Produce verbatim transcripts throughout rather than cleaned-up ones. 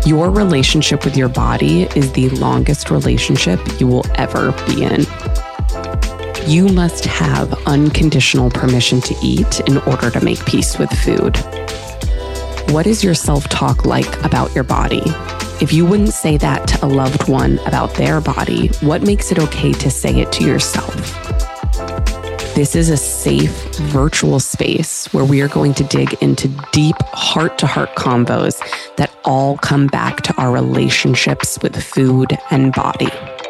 Your relationship with your body is the longest relationship you will ever be in. You must have unconditional permission to eat in order to make peace with food. What is your self-talk like about your body? If you wouldn't say that to a loved one about their body, what makes it okay to say it to yourself? This is a safe virtual space where we are going to dig into deep heart-to-heart convos that all come back to our relationships with food and body.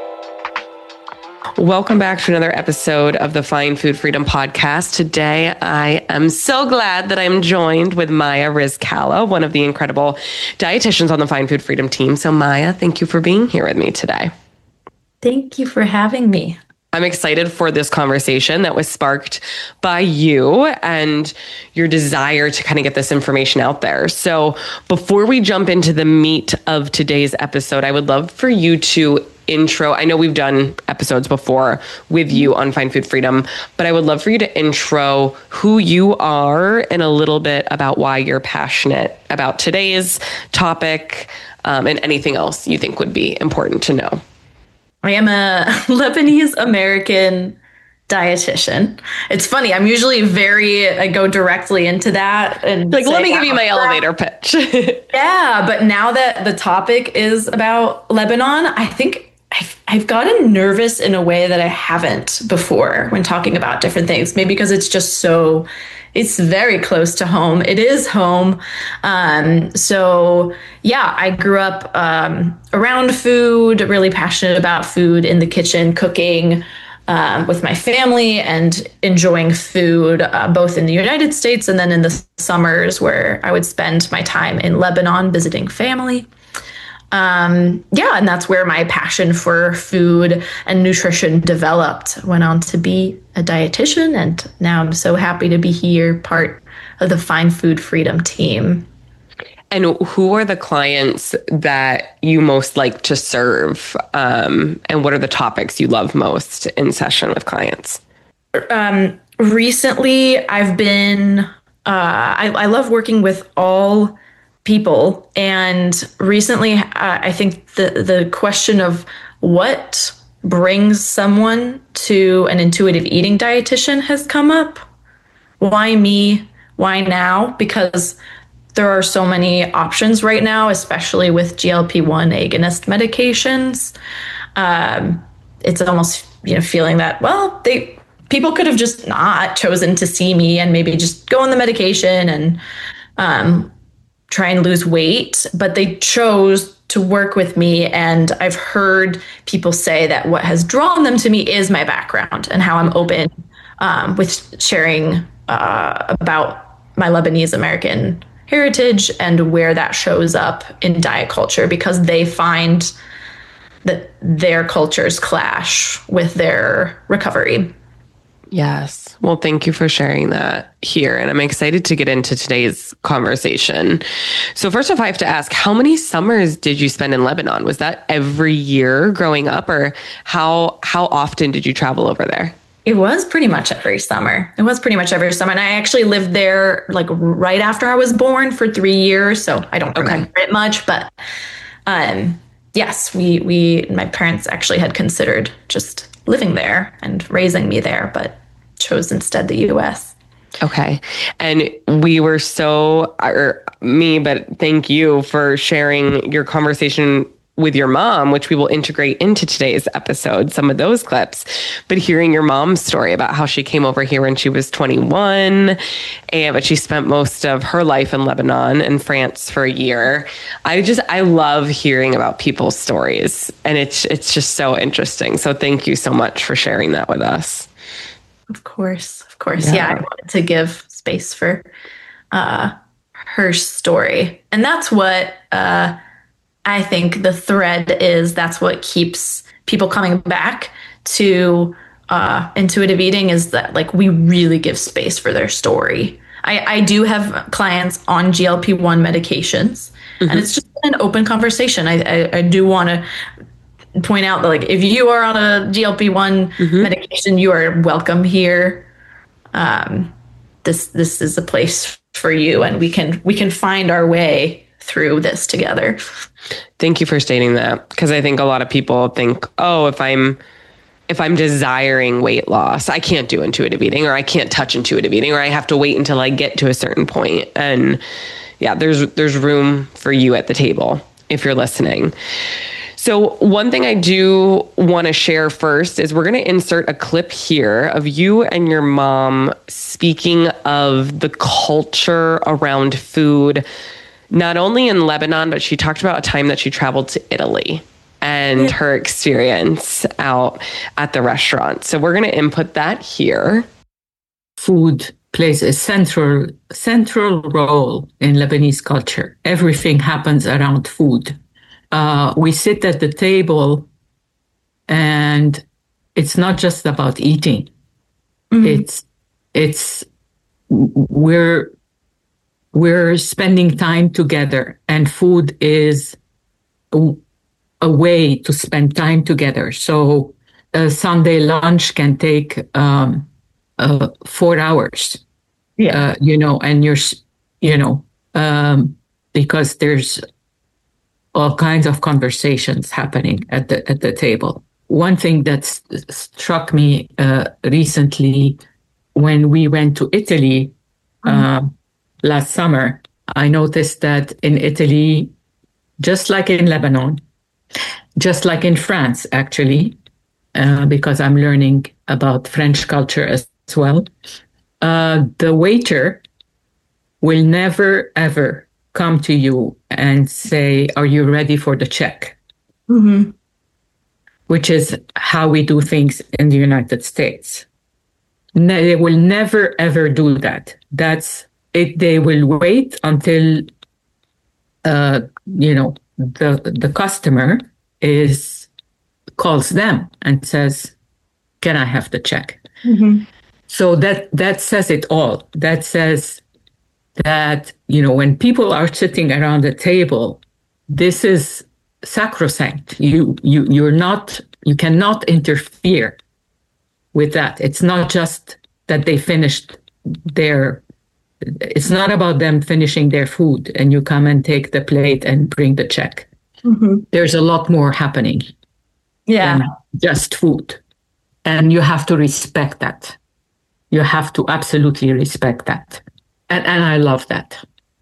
Welcome back to another episode of the Find Food Freedom Podcast. Today, I am so glad that I'm joined with Maya Rizkallah, one of the incredible dietitians on the Find Food Freedom team. So Maya, thank you for being here with me today. Thank you for having me. I'm excited for this conversation that was sparked by you and your desire to kind of get this information out there. So before we jump into the meat of today's episode, I would love for you to intro. I know we've done episodes before with you on Find Food Freedom, but I would love for you to intro who you are and a little bit about why you're passionate about today's topic, um, and anything else you think would be important to know. I am a Lebanese American dietitian. It's funny. I'm usually very, I go directly into that and like, say, let me give you my elevator pitch. Yeah. But now that the topic is about Lebanon, I think I've, I've gotten nervous in a way that I haven't before when talking about different things. Maybe because it's just so, it's very close to home. It is home. Um, so yeah, I grew up um, around food, really passionate about food, in the kitchen, cooking um, with my family and enjoying food, uh, both in the United States and then in the summers where I would spend my time in Lebanon visiting family. Um, yeah, and that's where my passion for food and nutrition developed. Went on to be a dietitian, and now I'm so happy to be here, part of the Find Food Freedom team. And who are the clients that you most like to serve? Um, and what are the topics you love most in session with clients? Um, recently, I've been, uh, I, I love working with all people. And recently, uh, I think the, the question of what brings someone to an intuitive eating dietitian has come up. Why me? Why now? Because there are so many options right now, especially with G L P one agonist medications. Um, it's almost, you know, feeling that, well, they people could have just not chosen to see me and maybe just go on the medication and um, try and lose weight, but they chose to work with me. And I've heard people say that what has drawn them to me is my background and how I'm open um, with sharing uh, about my Lebanese American heritage and where that shows up in diet culture, because they find that their cultures clash with their recovery. Yes. Well, thank you for sharing that here. And I'm excited to get into today's conversation. So first off, I have to ask, how many summers did you spend in Lebanon? Was that every year growing up, or how how often did you travel over there? It was pretty much every summer. It was pretty much every summer. And I actually lived there like right after I was born for three years. So I don't remember okay. it much, but um, yes, we, we, my parents actually had considered just living there and raising me there, but chose instead the U S. Okay. And we were so, or me, but thank you for sharing your conversation with your mom, which we will integrate into today's episode, some of those clips. But hearing your mom's story about how she came over here when she was twenty-one, and but she spent most of her life in Lebanon and France for a year. I just, I love hearing about people's stories, and it's it's just so interesting. So thank you so much for sharing that with us. Of course, of course. Yeah, yeah, I wanted to give space for uh, her story. And that's what uh, I think the thread is. That's what keeps people coming back to uh, intuitive eating, is that like we really give space for their story. I, I do have clients on G L P one medications, mm-hmm. and it's just an open conversation. I, I, I do want to point out that, like, if you are on a G L P one mm-hmm. medication, you are welcome here. Um, this this is a place for you, and we can we can find our way through this together. Thank you for stating that, because I think a lot of people think, oh, if I'm if I'm desiring weight loss, I can't do intuitive eating, or I can't touch intuitive eating, or I have to wait until I get to a certain point. And yeah, there's there's room for you at the table if you're listening. So one thing I do want to share first is we're going to insert a clip here of you and your mom speaking of the culture around food, not only in Lebanon, but she talked about a time that she traveled to Italy and yeah. her experience out at the restaurant. So we're going to input that here. Food plays a central central role in Lebanese culture. Everything happens around food. Uh, we sit at the table, and it's not just about eating. Mm-hmm. It's it's we're we're spending time together, and food is a, a way to spend time together. So a Sunday lunch can take um, uh, four hours. Yeah, uh, you know, and you're you know um, because there's all kinds of conversations happening at the at the table. One thing that struck me uh, recently when we went to Italy uh, mm-hmm. last summer, I noticed that in Italy, just like in Lebanon, just like in France, actually, uh, because I'm learning about French culture as well, uh, the waiter will never, ever come to you and say, are you ready for the check? Mm-hmm. Which is how we do things in the United States. No, they will never, ever do that. That's it. They will wait until, uh, you know, the, the customer is calls them and says, can I have the check? Mm-hmm. So that, that says it all. That says that, you know, when people are sitting around the table, this is sacrosanct. You, you, you're not, you cannot interfere with that. It's not just that they finished their, it's not about them finishing their food and you come and take the plate and bring the check. Mm-hmm. There's a lot more happening yeah. than just food. And you have to respect that. You have to absolutely respect that. And, and I love that.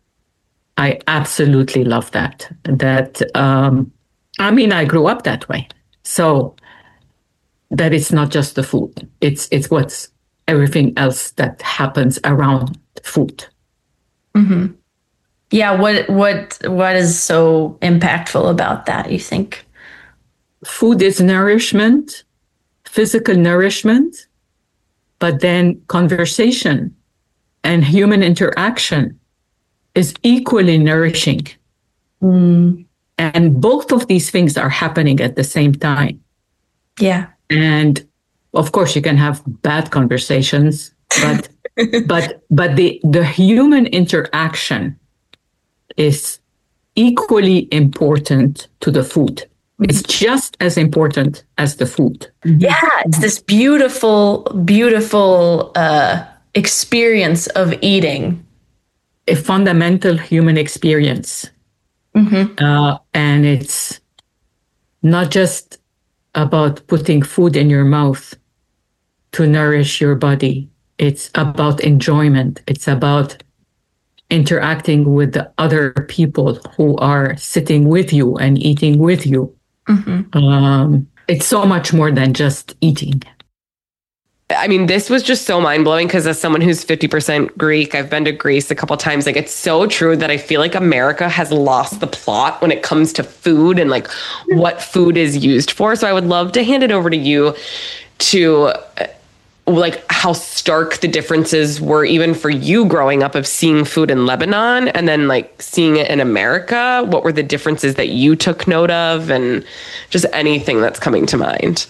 I absolutely love that. That, um, I mean, I grew up that way. So that it's not just the food. It's it's what's everything else that happens around food. Mm-hmm. Yeah. What what what is so impactful about that, you think? Food is nourishment, physical nourishment, but then conversation and human interaction is equally nourishing. Mm. And both of these things are happening at the same time. Yeah. And of course you can have bad conversations, but but but the, the human interaction is equally important to the food. It's just as important as the food. Yeah, it's this beautiful, beautiful uh, experience of eating. A fundamental human experience. Mm-hmm. Uh, and it's not just about putting food in your mouth to nourish your body. It's about enjoyment. It's about interacting with the other people who are sitting with you and eating with you. Mm-hmm. Um, it's so much more than just eating. I mean, this was just so mind-blowing because as someone who's fifty percent Greek, I've been to Greece a couple of times. Like, it's so true that I feel like America has lost the plot when it comes to food and like what food is used for. So I would love to hand it over to you to uh, like how stark the differences were even for you growing up of seeing food in Lebanon and then like seeing it in America. What were the differences that you took note of and just anything that's coming to mind?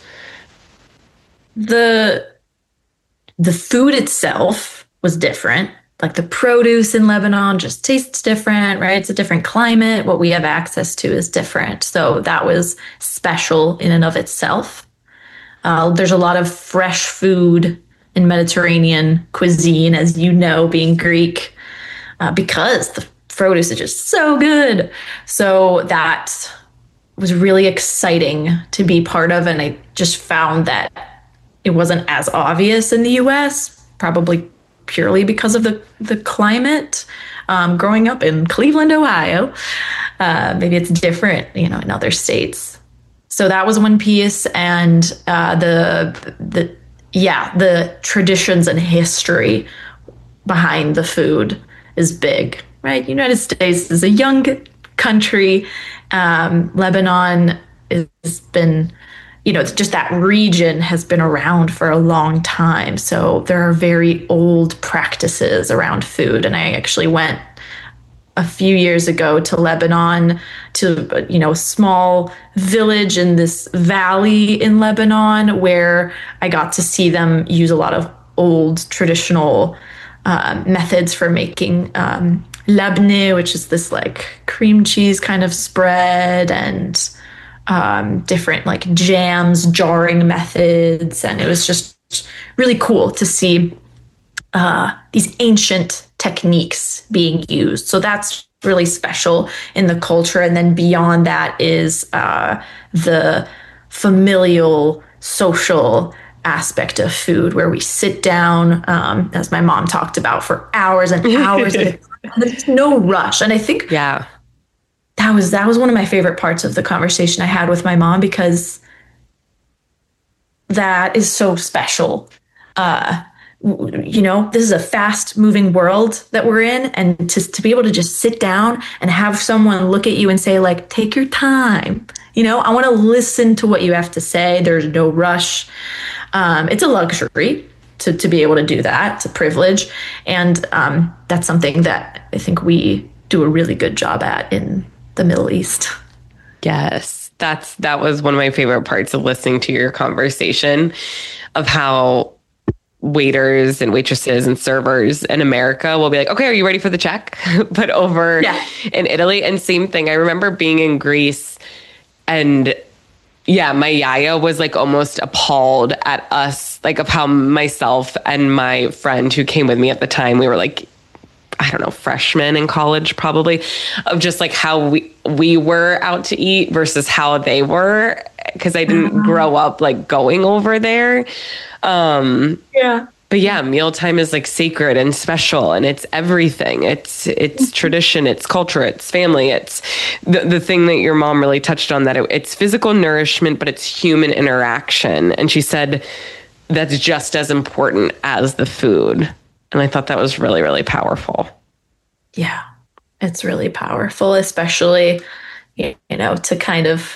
The The food itself was different. Like the produce in Lebanon just tastes different, right? It's a different climate. What we have access to is different. So that was special in and of itself. Uh, there's a lot of fresh food in Mediterranean cuisine, as you know, being Greek, uh, because the produce is just so good. So that was really exciting to be part of. And I just found that it wasn't as obvious in the U S, probably purely because of the, the climate. Um, growing up in Cleveland, Ohio, uh, maybe it's different, you know, in other states. So that was one piece. And uh, the, the, yeah, the traditions and history behind the food is big, right? United States is a young country. Um, Lebanon has been, you know, just that region has been around for a long time. So there are very old practices around food. And I actually went a few years ago to Lebanon, to, you know, a small village in this valley in Lebanon, where I got to see them use a lot of old traditional uh, methods for making um, labneh, which is this like cream cheese kind of spread, and um, different like jams, jarring methods. And it was just really cool to see uh, these ancient techniques being used. So that's really special in the culture. And then beyond that is uh, the familial, social aspect of food, where we sit down, um, as my mom talked about, for hours and hours. And there's no rush. And I think yeah, that was that was one of my favorite parts of the conversation I had with my mom, because that is so special. Uh, you know, this is a fast moving world that we're in. And to, to be able to just sit down and have someone look at you and say, like, take your time. You know, I want to listen to what you have to say. There's no rush. Um, it's a luxury to, to be able to do that. It's a privilege. And um, that's something that I think we do a really good job at in the Middle East. Yes, that's that was one of my favorite parts of listening to your conversation, of how waiters and waitresses and servers in America will be like, okay, are you ready for the check? But over yeah. in Italy, and same thing. I remember being in Greece, and yeah, my yaya was like almost appalled at us, like of how myself and my friend who came with me at the time, we were like, I don't know, freshmen in college, probably, of just like how we, we were out to eat versus how they were. Cause I didn't mm-hmm. grow up like going over there. Um, yeah. But yeah, mealtime is like sacred and special, and it's everything. It's it's mm-hmm. tradition, it's culture, it's family. It's the the thing that your mom really touched on, that it, it's physical nourishment, but it's human interaction. And she said that's just as important as the food. And I thought that was really, really powerful. Yeah, it's really powerful, especially, you know, to kind of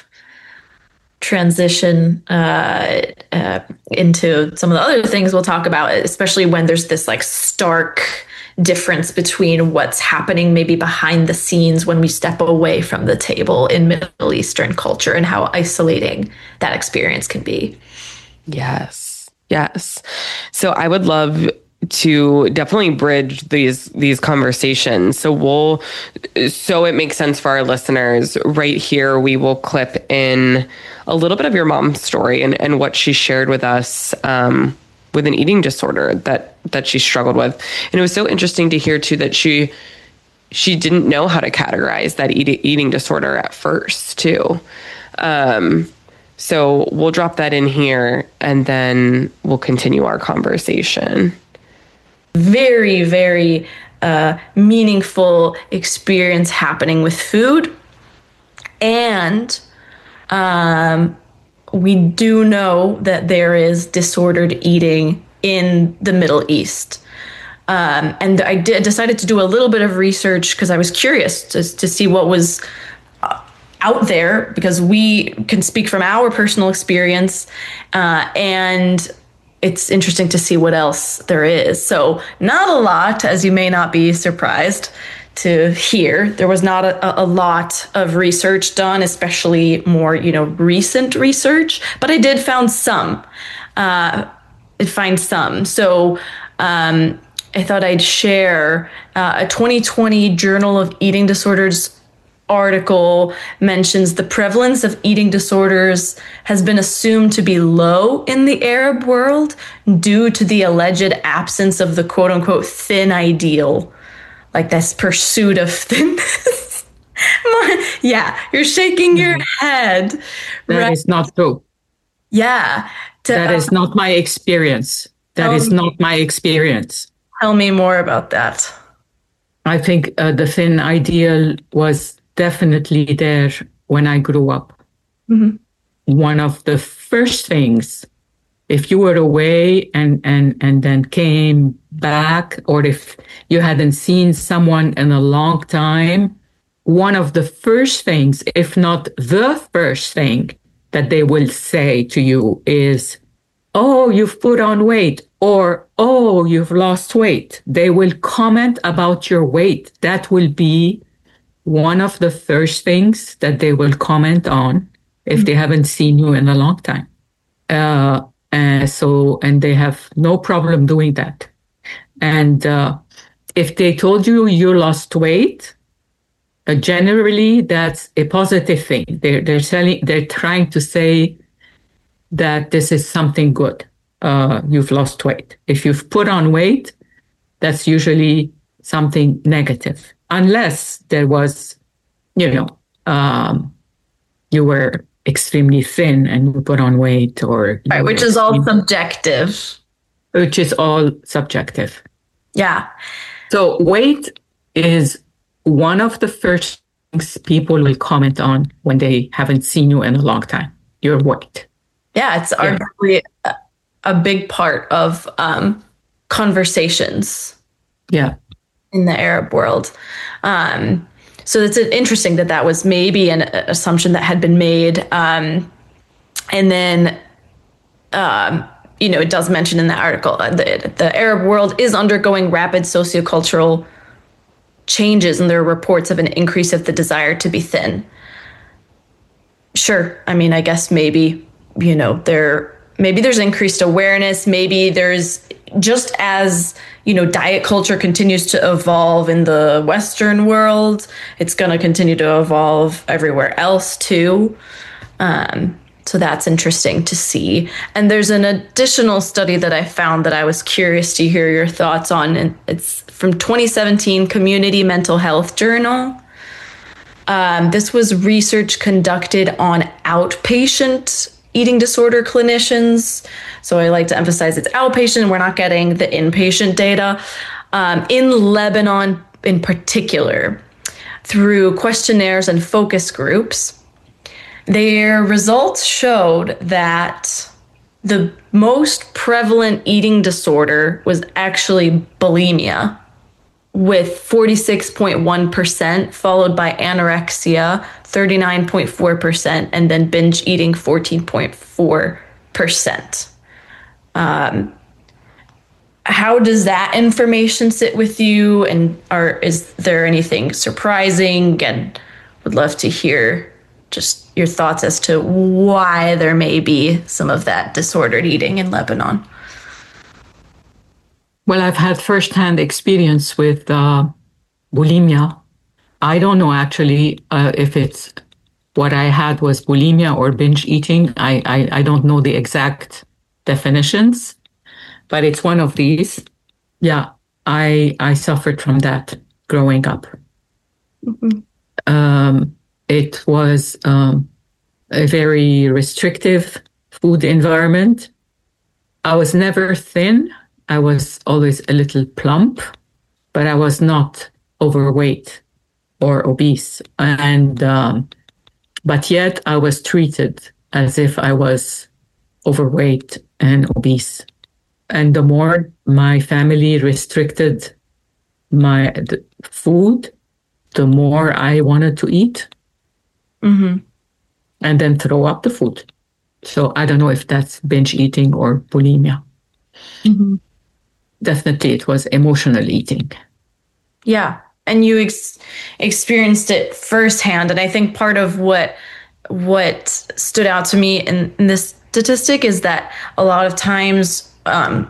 transition uh, uh, into some of the other things we'll talk about, especially when there's this like stark difference between what's happening maybe behind the scenes when we step away from the table in Middle Eastern culture, and how isolating that experience can be. Yes. Yes. So I would love to definitely bridge these these conversations. So we'll so it makes sense for our listeners. Right here, we will clip in a little bit of your mom's story and, and what she shared with us um, with an eating disorder that that she struggled with. And it was so interesting to hear too that she she didn't know how to categorize that eat, eating disorder at first too. Um, so we'll drop that in here, and then we'll continue our conversation. Very, very uh, meaningful experience happening with food. And um, we do know that there is disordered eating in the Middle East. Um, and I did, decided to do a little bit of research because I was curious to, to see what was uh, out there, because we can speak from our personal experience, uh, and it's interesting to see what else there is. So not a lot, as you may not be surprised to hear. There was not a, a lot of research done, especially more, you know, recent research, but I did found some, uh, find some. So um, I thought I'd share uh, a twenty twenty Journal of Eating Disorders article mentions the prevalence of eating disorders has been assumed to be low in the Arab world due to the alleged absence of the quote unquote thin ideal. like this pursuit of thinness. Yeah, you're shaking your head. That right? is not true. Yeah. To, that uh, is not my experience. That is me, not my experience. Tell me more about that. I think uh, the thin ideal was definitely there when I grew up. Mm-hmm. One of the first things, if you were away and, and, and then came back, or if you hadn't seen someone in a long time, one of the first things, if not the first thing that they will say to you is, oh, you've put on weight, or, oh, you've lost weight. They will comment about your weight. That will be one of the first things that they will comment on if mm-hmm. they haven't seen you in a long time. Uh, and so, and they have no problem doing that. And uh, if they told you you lost weight, uh, generally that's a positive thing. They're, they're selling, they're trying to say that this is something good. Uh, you've lost weight. If you've put on weight, that's usually something negative, unless there was, you know, um, you were extremely thin and you put on weight, or right, which is all subjective. Which is all subjective. Yeah. So weight is one of the first things people will comment on when they haven't seen you in a long time. Your weight. Yeah, it's yeah. arguably a, a big part of um, conversations. Yeah, in the Arab world. Um, so it's interesting that that was maybe an assumption that had been made. Um, and then, um, you know, it does mention in the article that the Arab world is undergoing rapid sociocultural changes, and there are reports of an increase of the desire to be thin. Sure. I mean, I guess maybe, you know, there, maybe there's increased awareness. Maybe there's, just as, you know, diet culture continues to evolve in the Western world, it's going to continue to evolve everywhere else too. Um, so that's interesting to see. And there's an additional study that I found that I was curious to hear your thoughts on. And it's from twenty seventeen Community Mental Health Journal. Um, this was research conducted on outpatient eating disorder clinicians. So I like to emphasize it's outpatient. We're not getting the inpatient data. Um, in Lebanon in particular, through questionnaires and focus groups, their results showed that the most prevalent eating disorder was actually bulimia, with forty-six point one percent, followed by anorexia, thirty-nine point four percent, and then binge eating, fourteen point four percent. Um, how does that information sit with you? And are, is there anything surprising? And would love to hear just your thoughts as to why there may be some of that disordered eating in Lebanon. Well, I've had firsthand experience with uh, bulimia. I don't know actually uh, if it's what I had was bulimia or binge eating. I, I, I don't know the exact definitions, but it's one of these. Yeah, I I suffered from that growing up. Mm-hmm. Um, it was um, a very restrictive food environment. I was never thin. I was always a little plump, but I was not overweight or obese. And, um, but yet I was treated as if I was overweight and obese. And the more my family restricted my the food, the more I wanted to eat. Mm-hmm. And then throw up the food. So I don't know if that's binge eating or bulimia. Mm-hmm. Definitely, it was emotional eating. Yeah. And you ex- experienced it firsthand. And I think part of what what stood out to me in, in this statistic is that a lot of times um,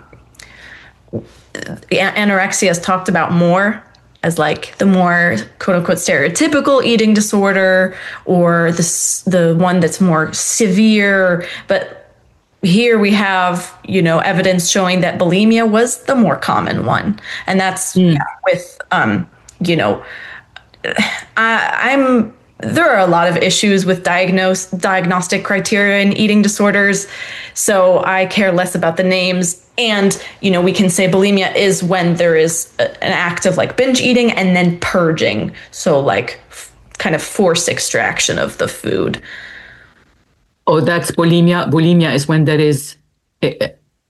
anorexia is talked about more as like the more quote unquote stereotypical eating disorder, or the, the one that's more severe. But here we have, you know, evidence showing that bulimia was the more common one. And that's mm. yeah, with um, you know, I, I'm there are a lot of issues with diagnose diagnostic criteria in eating disorders, so I care less about the names. And, you know, we can say bulimia is when there is a, an act of like binge eating and then purging. So like f- kind of forced extraction of the food. Oh, that's bulimia. Bulimia is when there is a,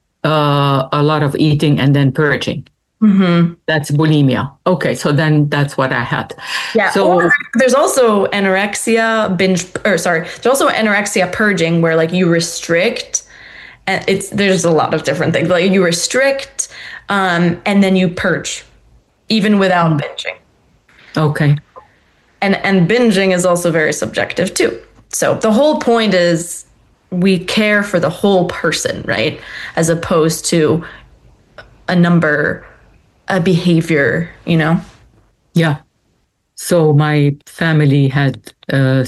uh, a lot of eating and then purging. Mm-hmm. That's bulimia. Okay, so then that's what I had. Yeah. So or there's also anorexia, binge, or sorry, there's also anorexia purging where like you restrict. And it's there's a lot of different things. Like you restrict, um, and then you purge, even without mm. binging. Okay. And and binging is also very subjective too. So the whole point is we care for the whole person, right? As opposed to a number, a behavior, you know? Yeah. So my family had uh,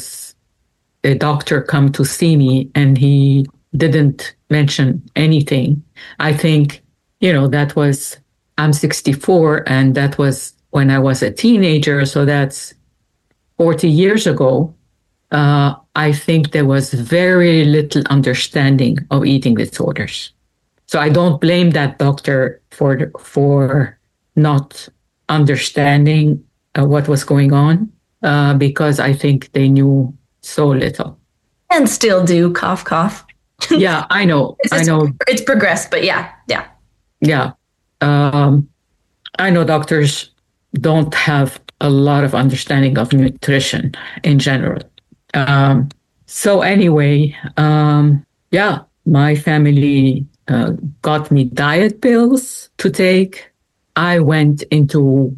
a doctor come to see me, and he didn't mention anything. I think, you know, that was, I'm sixty-four, and that was when I was a teenager. So that's forty years ago. Uh, I think there was very little understanding of eating disorders. So I don't blame that doctor for, for not understanding uh, what was going on, uh, because I think they knew so little. And still do, cough, cough. Yeah, I know. I know. It's progressed, but yeah, yeah. Yeah. Um, I know doctors don't have a lot of understanding of nutrition in general. Um, so anyway, um, yeah, my family uh, got me diet pills to take. I went into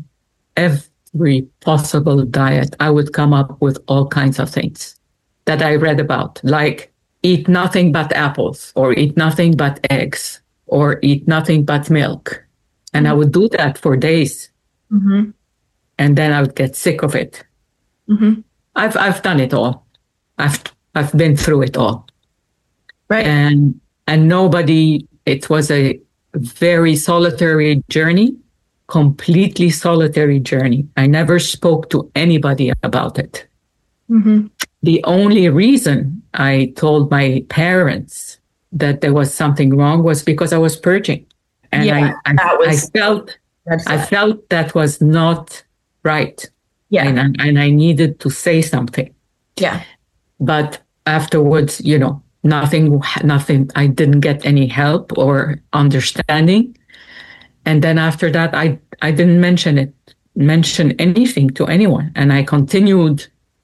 every possible diet. I would come up with all kinds of things that I read about, like eat nothing but apples, or eat nothing but eggs, or eat nothing but milk. And mm-hmm. I would do that for days. Mm-hmm. And then I would get sick of it. Mm-hmm. I've I've done it all. I've I've been through it all. Right. And and nobody, it was a very solitary journey, completely solitary journey. I never spoke to anybody about it. Mm-hmm. The only reason I told my parents that there was something wrong was because I was purging. And yeah, I, I, was, I felt I felt that was not right. Yeah. And, and I needed to say something. Yeah. But afterwards, you know, nothing, nothing, I didn't get any help or understanding. And then after that, I, I didn't mention it, mention anything to anyone. And I continued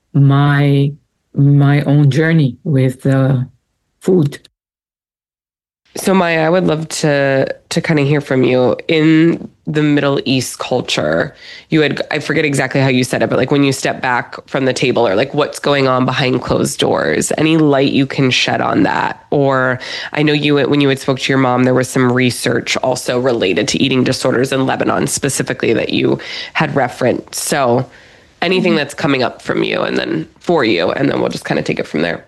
my my own journey with uh, food. So Maya, I would love to to kind of hear from you. In the Middle East culture, you had, I forget exactly how you said it, but like when you step back from the table, or like what's going on behind closed doors, any light you can shed on that? Or I know you, when you had spoke to your mom, there was some research also related to eating disorders in Lebanon specifically that you had referenced. So anything mm-hmm. that's coming up from you and then for you, and then we'll just kind of take it from there.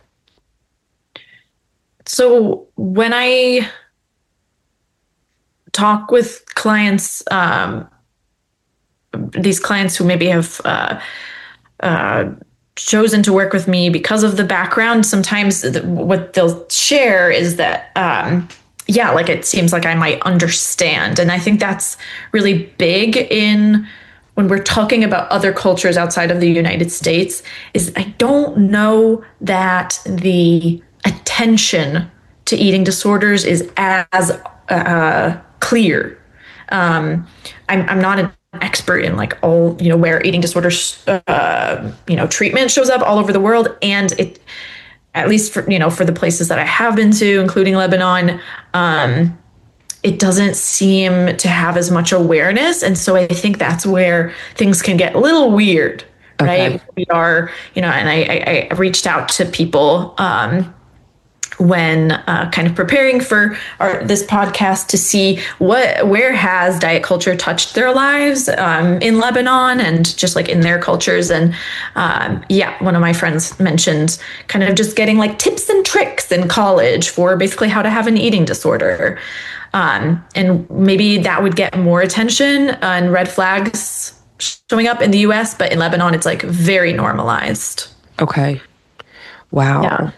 So when I talk with clients, um, these clients who maybe have uh, uh, chosen to work with me because of the background, sometimes the, what they'll share is that, um, yeah, like it seems like I might understand. And I think that's really big in when we're talking about other cultures outside of the United States, is I don't know that the attention to eating disorders is as uh, clear. Um, I'm, I'm not an expert in like all, you know, where eating disorders, uh, you know, treatment shows up all over the world. And it, at least for, you know, for the places that I have been to, including Lebanon, um, it doesn't seem to have as much awareness. And so I think that's where things can get a little weird, okay. Right? We are, you know, and I, I, I reached out to people, um, when uh, kind of preparing for our, this podcast to see what, where has diet culture touched their lives um, in Lebanon and just like in their cultures. And um, yeah, one of my friends mentioned kind of just getting like tips and tricks in college for basically how to have an eating disorder. Um, and maybe that would get more attention and red flags showing up in the U S, but in Lebanon, it's like very normalized. Okay. Wow. Yeah.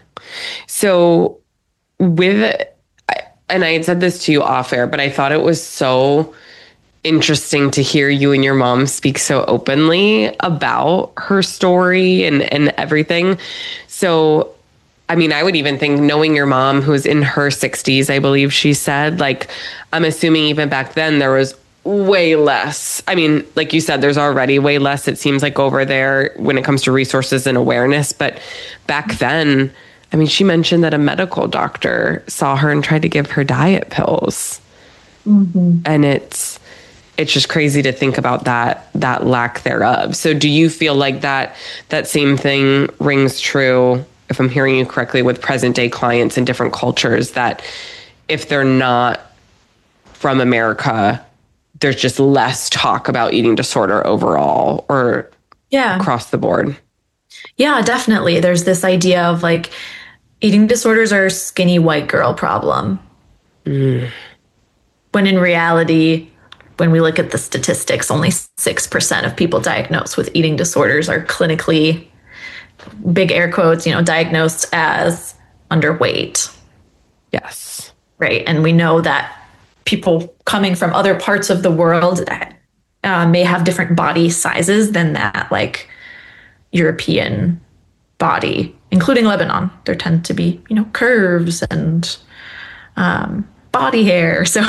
So with, and I had said this to you off air, but I thought it was so interesting to hear you and your mom speak so openly about her story and, and everything. So, I mean, I would even think, knowing your mom, who's in her sixties, I believe she said, like, I'm assuming even back then there was way less. I mean, like you said, there's already way less, it seems like, over there when it comes to resources and awareness. But back then, I mean, she mentioned that a medical doctor saw her and tried to give her diet pills. Mm-hmm. And it's, it's just crazy to think about that, that lack thereof. So do you feel like that, that same thing rings true, if I'm hearing you correctly, with present day clients in different cultures, that if they're not from America, there's just less talk about eating disorder overall, or yeah, across the board? Yeah, definitely. There's this idea of like eating disorders are a skinny white girl problem. Mm. When in reality, when we look at the statistics, only six percent of people diagnosed with eating disorders are clinically, big air quotes, you know, diagnosed as underweight. Yes. Right. And we know that people coming from other parts of the world uh, may have different body sizes than that, like, European body, including Lebanon. There tend to be, you know, curves and um, body hair. So,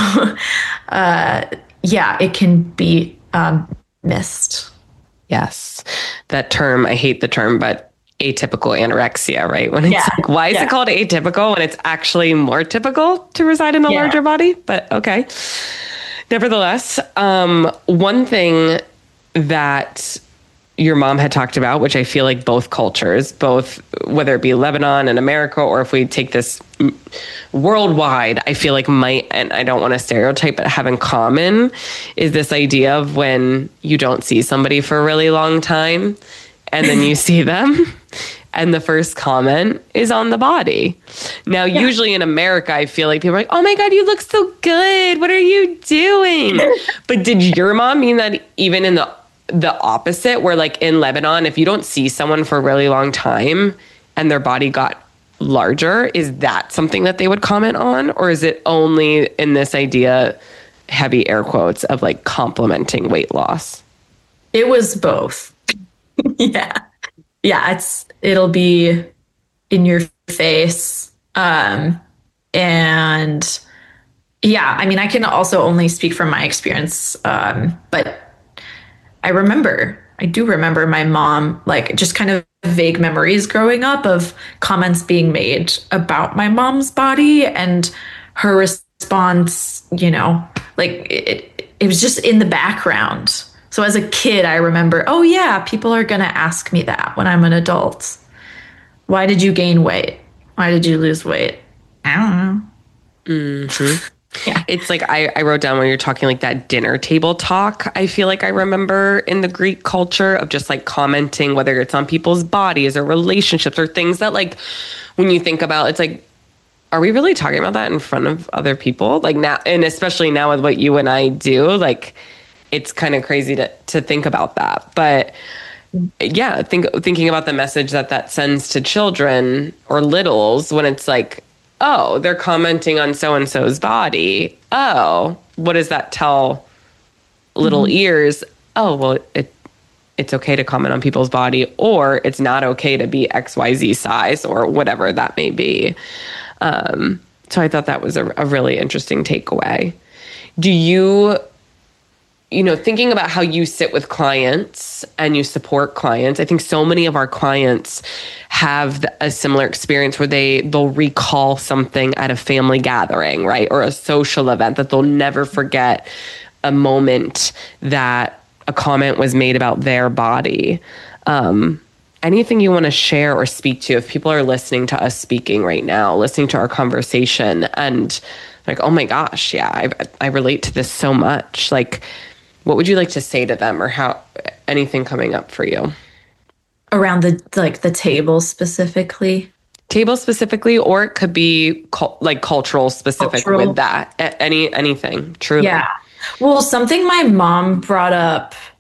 uh, yeah, it can be um, missed. Yes. That term, I hate the term, but atypical anorexia, right? When it's yeah. like, why is yeah. it called atypical when it's actually more typical to reside in a yeah. larger body? But okay. Nevertheless, um, one thing that your mom had talked about, which I feel like both cultures, both whether it be Lebanon and America, or if we take this worldwide, I feel like might, and I don't want to stereotype, but have in common, is this idea of when you don't see somebody for a really long time and then you see them and the first comment is on the body. Now, yeah. usually in America, I feel like people are like, oh my God, you look so good. What are you doing? But did your mom mean that even in the the opposite, where like in Lebanon, if you don't see someone for a really long time and their body got larger, is that something that they would comment on? Or is it only in this idea, heavy air quotes, of like complimenting weight loss? It was both. yeah. Yeah. It's, it'll be in your face. Um, and yeah, I mean, I can also only speak from my experience. Um, but I remember, I do remember my mom, like, just kind of vague memories growing up of comments being made about my mom's body, and her response, you know, like it, it was just in the background. So as a kid, I remember, oh yeah, people are going to ask me that when I'm an adult. Why did you gain weight? Why did you lose weight? I don't know. Mm-hmm. Yeah. It's like I, I wrote down when you're talking like that dinner table talk. I feel like I remember in the Greek culture of just like commenting, whether it's on people's bodies or relationships or things that, like, when you think about, it's like, are we really talking about that in front of other people? Like now, and especially now with what you and I do, like, it's kind of crazy to, to think about that. But yeah, think, thinking about the message that that sends to children or littles when it's like, oh, they're commenting on so-and-so's body. Oh, what does that tell little mm-hmm. ears? Oh, well, it it's okay to comment on people's body, or it's not okay to be X Y Z size, or whatever that may be. Um, so I thought that was a, a really interesting takeaway. Do you, you know, thinking about how you sit with clients and you support clients, I think so many of our clients have a similar experience where they, they'll recall something at a family gathering, right? Or a social event that they'll never forget, a moment that a comment was made about their body. Um, anything you want to share or speak to, if people are listening to us speaking right now, listening to our conversation and like, oh my gosh, yeah, I, I relate to this so much. Like, what would you like to say to them, or how, anything coming up for you? Around the, like the table specifically? Table specifically, or it could be cul- like cultural specific cultural. With that. A- any, anything, truly. Yeah. Well, something my mom brought up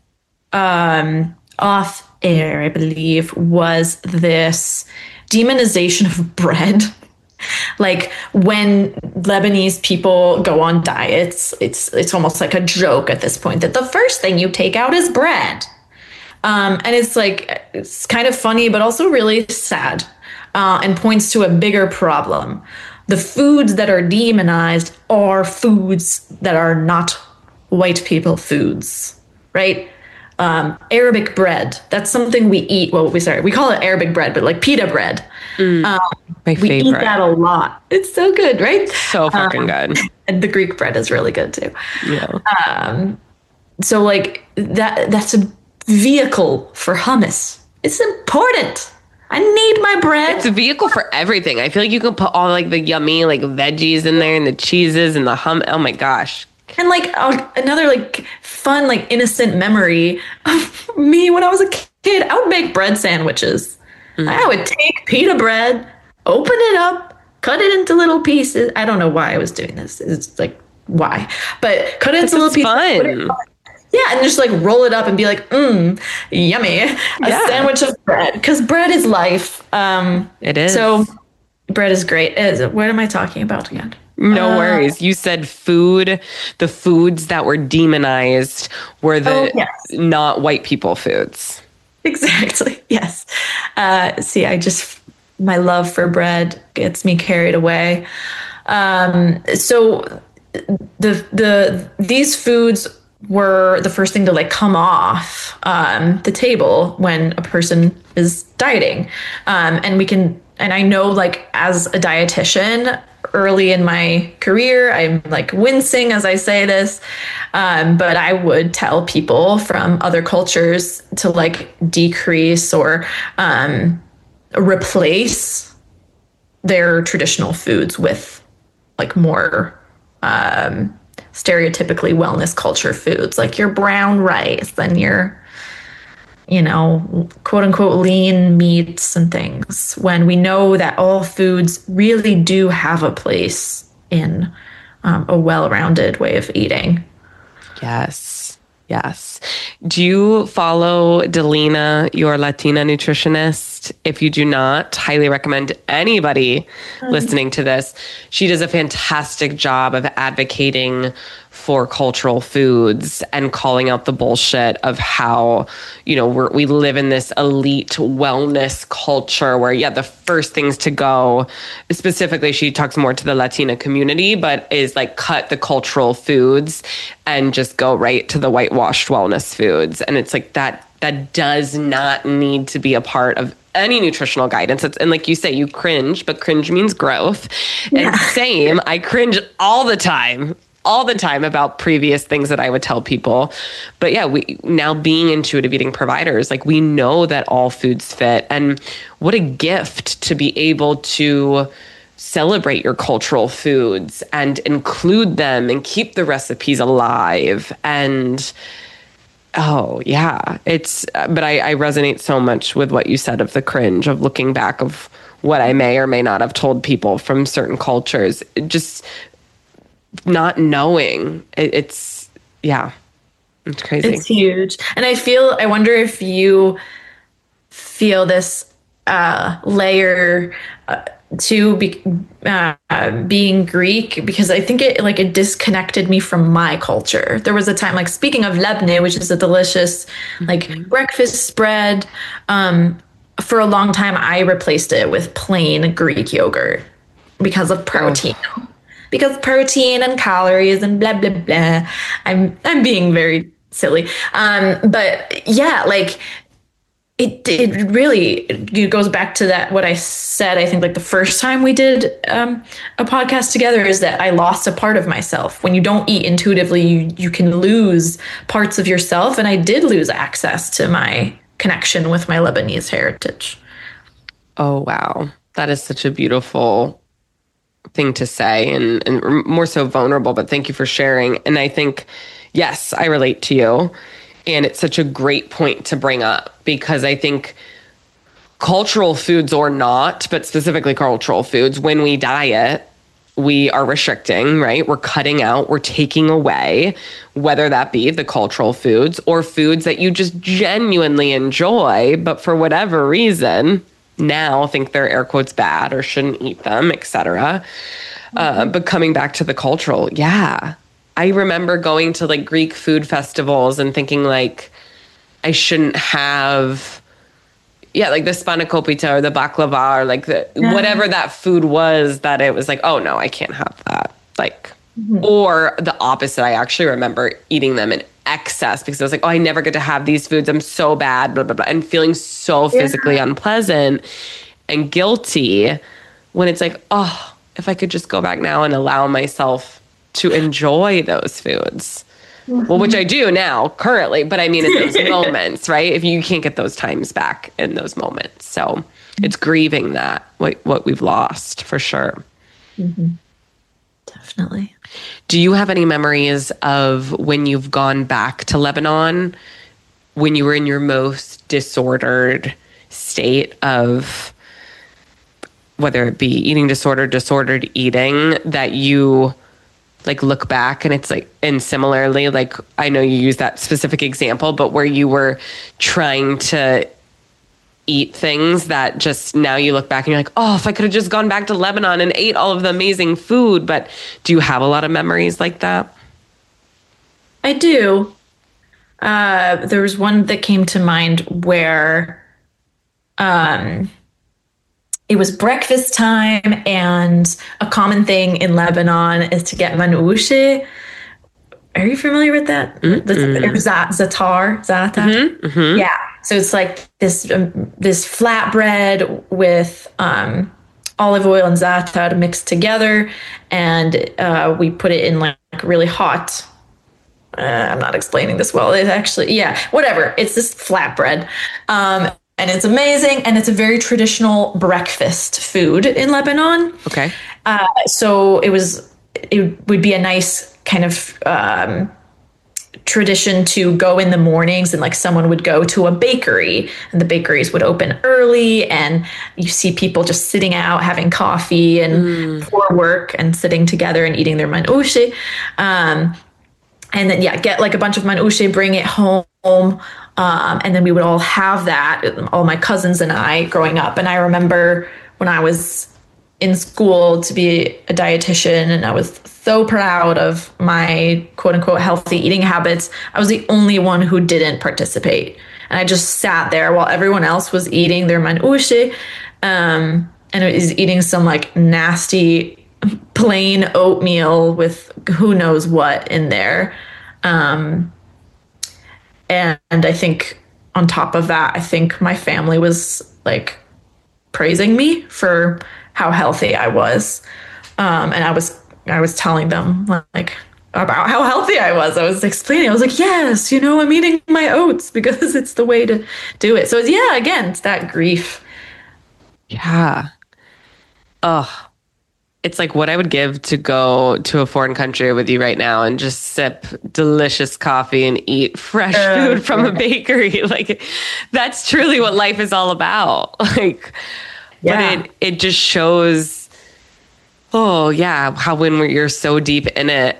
um, off air, I believe, was this demonization of bread. Like when Lebanese people go on diets, it's it's almost like a joke at this point that the first thing you take out is bread. Um, and it's like, it's kind of funny, but also really sad, uh, and points to a bigger problem. The foods that are demonized are foods that are not white people foods, right? Um, Arabic bread, that's something we eat. Well, we sorry, we call it Arabic bread, but like pita bread. Mm, um, my we favorite. eat that a lot. It's so good, right? So fucking um, good. And the Greek bread is really good too. Yeah. Um, so like that, that's a vehicle for hummus. It's important. I need my bread. It's a vehicle for everything. I feel like you can put all like the yummy like veggies in there and the cheeses and the hum. Oh my gosh. And like uh, another like fun, like innocent memory of me when I was a kid, I would make bread sandwiches. Mm. I would take pita bread, open it up, cut it into little pieces. I don't know why I was doing this. It's like, why? But cut it into little pieces. Fun. Yeah, and just like roll it up and be like, mmm, yummy. A yeah. sandwich of bread. Because bread is life. Um, it is. So bread is great. Is what am I talking about again? No uh, worries. You said food. The foods that were demonized were the oh, yes. not white people foods. Exactly. Yes. Uh, see, I just, my love for bread gets me carried away. Um, so the the these foods were the first thing to like come off um, the table when a person is dieting. Um, and we can, and I know like as a dietitian early in my career, I'm like wincing as I say this, um, but I would tell people from other cultures to like decrease or um, replace their traditional foods with like more um, stereotypically wellness culture foods, like your brown rice and your, you know, quote unquote lean meats and things, when we know that all foods really do have a place in um, a well-rounded way of eating. Yes. Yes. Do you follow Delina, your Latina nutritionist? If you do not, highly recommend anybody mm-hmm. listening to this. She does a fantastic job of advocating for cultural foods and calling out the bullshit of how, you know, we're, we live in this elite wellness culture where, yeah, the first things to go, specifically, she talks more to the Latina community, but is like cut the cultural foods and just go right to the whitewashed wellness foods. And it's like that, that does not need to be a part of any nutritional guidance. It's, and like you say, you cringe, but cringe means growth. Yeah. And same, I cringe all the time. all the time about previous things that I would tell people. But yeah, we now being intuitive eating providers, like we know that all foods fit. And what a gift to be able to celebrate your cultural foods and include them and keep the recipes alive. And oh yeah, it's, but I, I resonate so much with what you said of the cringe, of looking back of what I may or may not have told people from certain cultures. It just not knowing it, it's yeah it's crazy. It's huge. And I feel I wonder if you feel this uh layer uh, to be uh, being Greek, because I think it like it disconnected me from my culture. There was a time, like speaking of lebne, which is a delicious like mm-hmm. breakfast spread, um for a long time I replaced it with plain Greek yogurt because of protein. Oh. Because protein and calories and blah, blah, blah. I'm I'm being very silly. Um, but yeah, like it it really it goes back to that, what I said, I think like the first time we did um, a podcast together, is that I lost a part of myself. When you don't eat intuitively, you, you can lose parts of yourself. And I did lose access to my connection with my Lebanese heritage. Oh, wow. That is such a beautiful thing to say, and, and more so vulnerable, but thank you for sharing. And I think, yes, I relate to you. And it's such a great point to bring up, because I think cultural foods or not, but specifically cultural foods, when we diet, we are restricting, right? We're cutting out, we're taking away, whether that be the cultural foods or foods that you just genuinely enjoy, but for whatever reason, now think they're air quotes bad or shouldn't eat them, et cetera. Mm-hmm. Uh, but coming back to the cultural, yeah. I remember going to like Greek food festivals and thinking like, I shouldn't have, yeah, like the spanakopita or the baklava or like the, yeah. whatever that food was that it was like, oh no, I can't have that. Like, mm-hmm. or the opposite. I actually remember eating them in excess because I was like, oh, I never get to have these foods. I'm so bad, blah, blah, blah. And feeling so physically yeah. unpleasant and guilty when it's like, oh, if I could just go back now and allow myself to enjoy those foods. Mm-hmm. Well, which I do now currently, but I mean, in those moments, right? If you can't get those times back in those moments. So it's grieving that, what, what we've lost for sure. Mm-hmm. Definitely. Do you have any memories of when you've gone back to Lebanon, when you were in your most disordered state of whether it be eating disorder, disordered eating, that you like look back and it's like, and similarly, like I know you use that specific example, but where you were trying to eat things that just now you look back and you're like, oh, if I could have just gone back to Lebanon and ate all of the amazing food. But do you have a lot of memories like that? I do. Uh, there was one that came to mind where um, it was breakfast time, and a common thing in Lebanon is to get manouche. Are you familiar with that? Mm-hmm. The, zatar, za'atar. Mm-hmm. Mm-hmm. Yeah. So it's like this um, this flatbread with um, olive oil and za'atar mixed together, and uh, we put it in like really hot. Uh, I'm not explaining this well. It's actually, yeah, whatever. It's this flatbread. Um, And it's amazing, and it's a very traditional breakfast food in Lebanon. Okay. Uh, so it was, it would be a nice kind of um, tradition to go in the mornings, and like someone would go to a bakery, and the bakeries would open early, and you see people just sitting out having coffee and mm. for work and sitting together and eating their manouche. Um, and then, yeah, get like a bunch of manouche, bring it home. Um, and then we would all have that, all my cousins and I growing up. And I remember when I was in school to be a dietitian, and I was so proud of my quote unquote healthy eating habits. I was the only one who didn't participate. And I just sat there while everyone else was eating their manouche. Um, and it was eating some like nasty plain oatmeal with who knows what in there. Um, And I think on top of that, I think my family was like praising me for how healthy I was. Um, and I was, I was telling them like about how healthy I was. I was explaining, I was like, yes, you know, I'm eating my oats because it's the way to do it. So it's, yeah, again, it's that grief. Yeah. Oh, it's like what I would give to go to a foreign country with you right now and just sip delicious coffee and eat fresh uh, food from a bakery. Like that's truly what life is all about. Like, yeah. But it, it just shows, oh yeah, how when we're, you're so deep in it,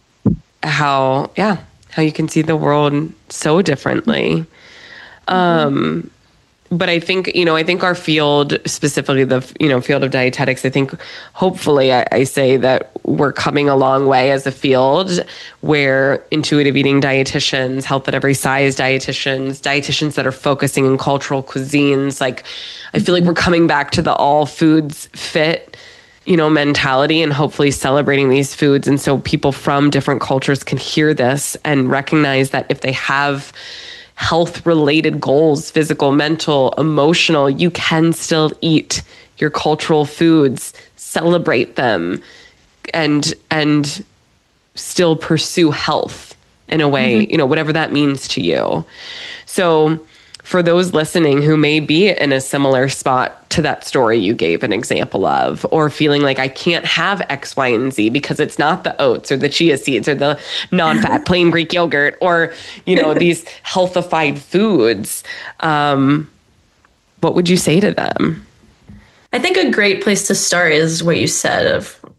how, yeah, how you can see the world so differently. Mm-hmm. Um, But I think, you know, I think our field, specifically the, you know, field of dietetics, I think hopefully I, I say that we're coming a long way as a field where intuitive eating dietitians, health at every size dietitians, dietitians that are focusing in cultural cuisines, like I feel like we're coming back to the all foods fit, you know, mentality, and hopefully celebrating these foods. And so people from different cultures can hear this and recognize that if they have health-related goals, physical, mental, emotional, you can still eat your cultural foods, celebrate them, and and still pursue health in a way, mm-hmm. you know, whatever that means to you. So for those listening who may be in a similar spot to that story you gave an example of, or feeling like I can't have X, Y, and Z because it's not the oats or the chia seeds or the non-fat plain Greek yogurt or, you know, these healthified foods, um, what would you say to them? I think a great place to start is what you said of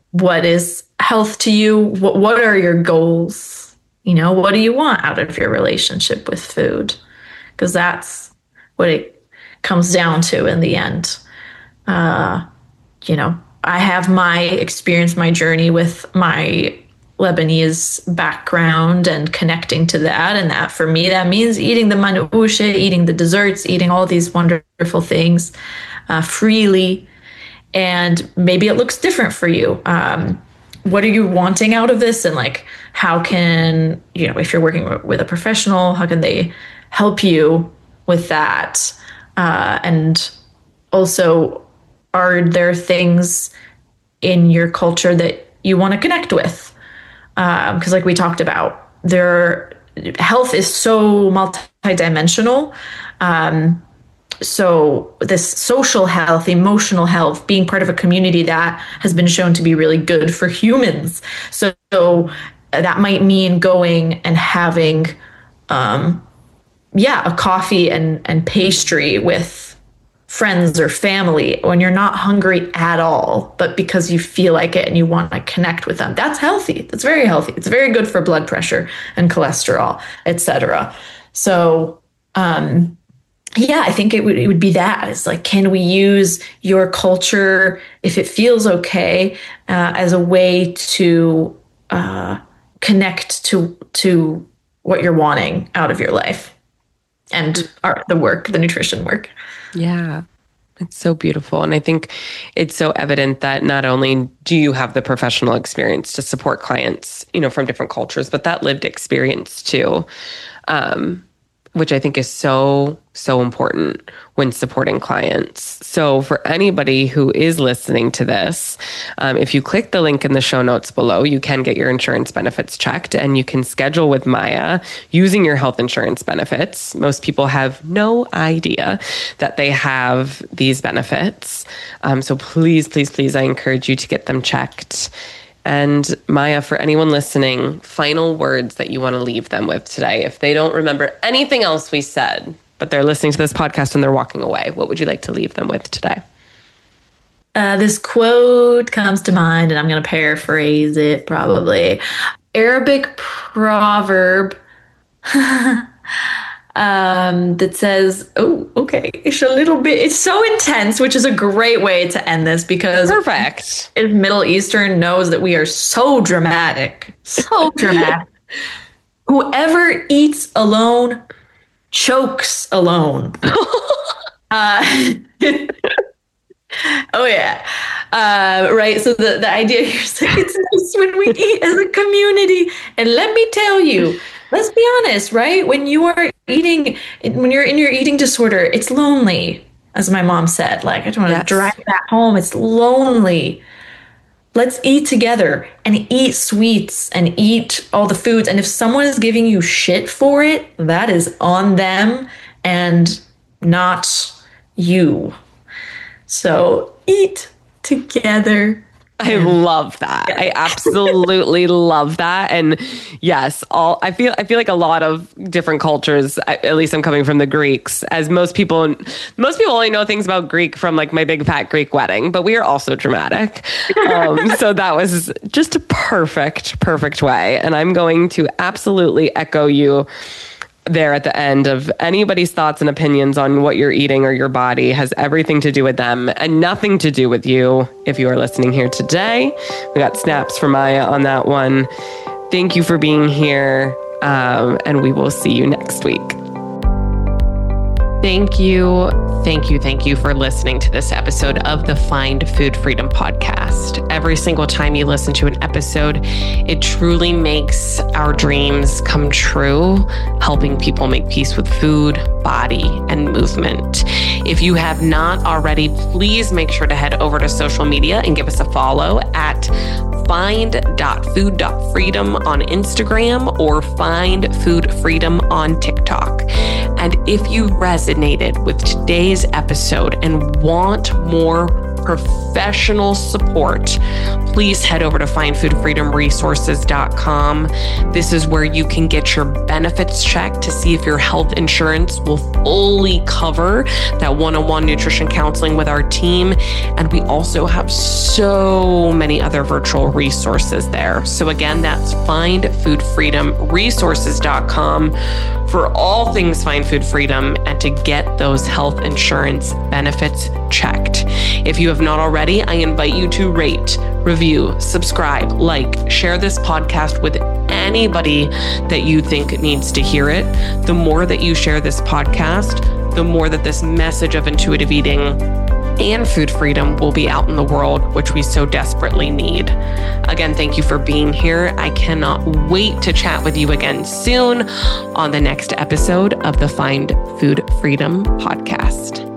what is health to you? What, what are your goals? You know, what do you want out of your relationship with food? Because that's what it comes down to in the end. Uh, you know, I have my experience, my journey with my Lebanese background and connecting to that. And that for me, that means eating the manouche, eating the desserts, eating all these wonderful things uh, freely. And maybe it looks different for you. Um, what are you wanting out of this? And like, how can, you know, if you're working with a professional, how can they help you with that? Uh, and also, are there things in your culture that you want to connect with? Because um, like we talked about, their health is so multidimensional. Um, so this social health, emotional health, being part of a community, that has been shown to be really good for humans. So, so that might mean going and having, um, yeah, a coffee and, and pastry with friends or family when you're not hungry at all, but because you feel like it and you want to connect with them. That's healthy. That's very healthy. It's very good for blood pressure and cholesterol, et cetera. So, um, yeah, I think it would, it would be that. It's like, can we use your culture, if it feels okay, uh, as a way to uh, connect to to what you're wanting out of your life and our, the work, the nutrition work. Yeah, it's so beautiful. And I think it's so evident that not only do you have the professional experience to support clients, you know, from different cultures, but that lived experience too, um, which I think is so, so important when supporting clients. So for anybody who is listening to this, um, if you click the link in the show notes below, you can get your insurance benefits checked and you can schedule with Maya using your health insurance benefits. Most people have no idea that they have these benefits. Um, so please, please, please, I encourage you to get them checked. And Maya, for anyone listening, final words that you want to leave them with today. If they don't remember anything else we said, but they're listening to this podcast and they're walking away, what would you like to leave them with today? Uh, this quote comes to mind, and I'm going to paraphrase it probably. Arabic proverb um, that says, oh, okay, it's a little bit, it's so intense, which is a great way to end this because perfect. If Middle Eastern knows that we are so dramatic, so dramatic. Whoever eats alone chokes alone. uh, oh yeah. Uh, right. So the, the idea here is like, it's nice when we eat as a community. And let me tell you, let's be honest, right? When you are eating, when you're in your eating disorder, it's lonely, as my mom said. Like, I don't want to yes. drive that home. It's lonely. Let's eat together and eat sweets and eat all the foods. And if someone is giving you shit for it, that is on them and not you. So eat together. I love that. I absolutely love that. And yes, all I feel I feel like a lot of different cultures, at least I'm coming from the Greeks, as most people most people only know things about Greek from like my big fat Greek wedding, but we are also dramatic. Um, so that was just a perfect, perfect way. And I'm going to absolutely echo you there at the end of anybody's thoughts and opinions on what you're eating or your body has everything to do with them and nothing to do with you if you are listening here today. We got snaps from Maya on that one. Thank you for being here, um, and we will see you next week. Thank you, thank you, thank you for listening to this episode of the Find Food Freedom podcast. Every single time you listen to an episode, it truly makes our dreams come true, helping people make peace with food, body, and movement. If you have not already, please make sure to head over to social media and give us a follow at find dot food dot freedom on Instagram or Find Food Freedom on TikTok. And if you resonated with today's episode and want more professional support, please head over to find food freedom resources dot com. This is where you can get your benefits checked to see if your health insurance will fully cover that one-on-one nutrition counseling with our team. And we also have so many other virtual resources there. So again, that's find food freedom resources dot com for all things Find Food Freedom and to get those health insurance benefits checked. If you have not already, I invite you to rate, review, subscribe, like, share this podcast with anybody that you think needs to hear it. The more that you share this podcast, the more that this message of intuitive eating and food freedom will be out in the world, which we so desperately need. Again, thank you for being here. I cannot wait to chat with you again soon on the next episode of the Find Food Freedom podcast.